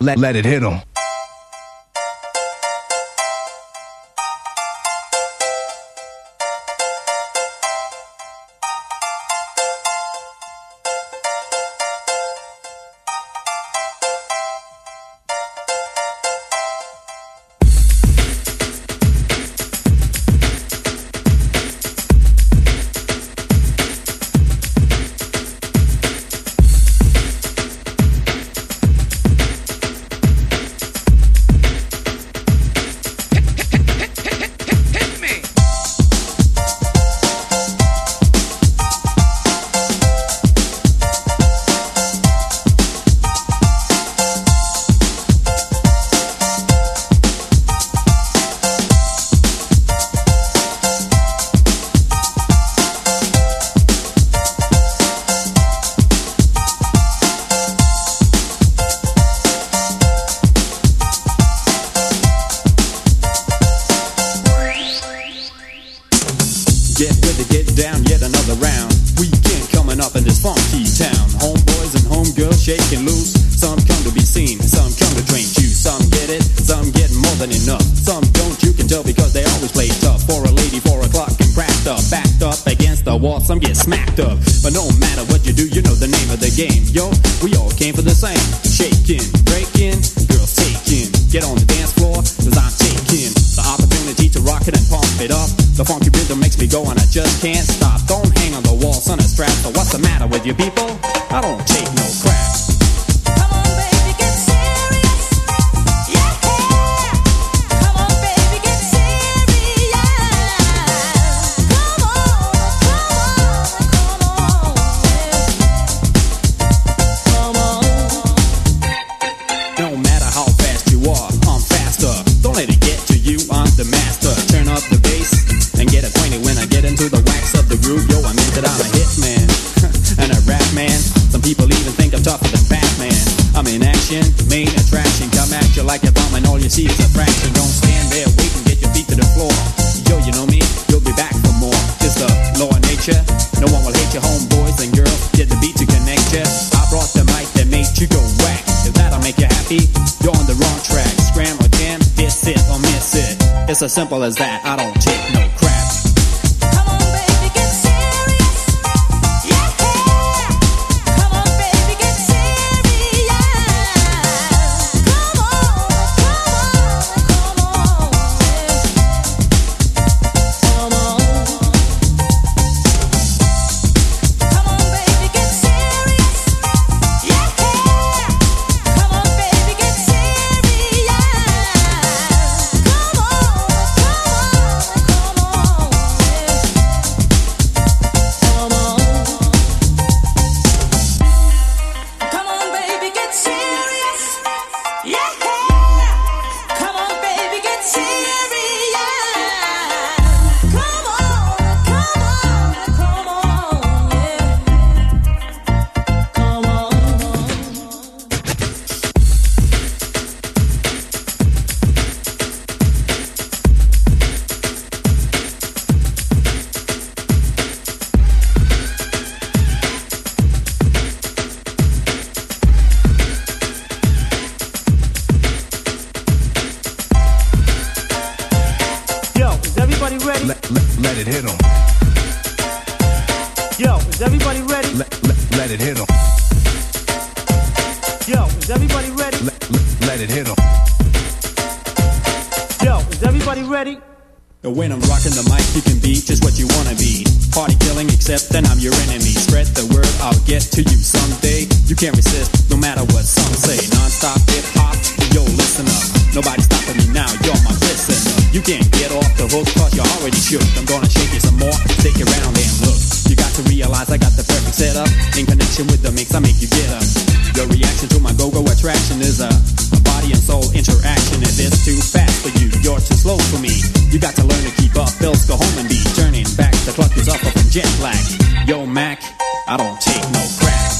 let it hit them. Some get smacked up, but no matter what you do, you know the name of the game. Yo, we all came for the same. Shaking, breaking, girls taking. Get on the dance floor, cause I'm taking the opportunity to rock it and pump it up. The funky rhythm makes me go and I just can't stop. Don't hang on the wall, son, a strap. So what's the matter with you people? I don't take no crap. Main attraction, come at you like a bomb and all you see is a fraction. Don't stand there, wait and get your feet to the floor. Yo, you know me, you'll be back for more. It's the law of nature, no one will hate you. Homeboys and girls, get the beat to connect you. I brought the mic that made you go whack. If that'll make you happy, you're on the wrong track. Scram or jam, diss it or miss it. It's as simple as that, I don't take no crap. Let it hit them. Yo, is everybody ready? Let it hit them. Yo, is everybody ready? Let it hit them. Yo, is everybody ready? When I'm rocking the mic, you can be just what you wanna be. Party killing, except then I'm your enemy. Spread the word, I'll get to you someday. You can't resist, no matter what some say. Non-stop hip-hop, yo, listen up. Nobody's stopping me now, you're my listener. You can't get off the hook, cause you're already shook. I'm gonna shake you some more, stick around and look. You got to realize I got the perfect setup. In connection with the mix, I make you get up. Your reaction to my go-go attraction is a body and soul interaction. If it's too fast for you, you're too slow for me. You got to learn to keep up, else go home and be turning back. The clock is up from jet lag. Yo, Mac, I don't take no crap.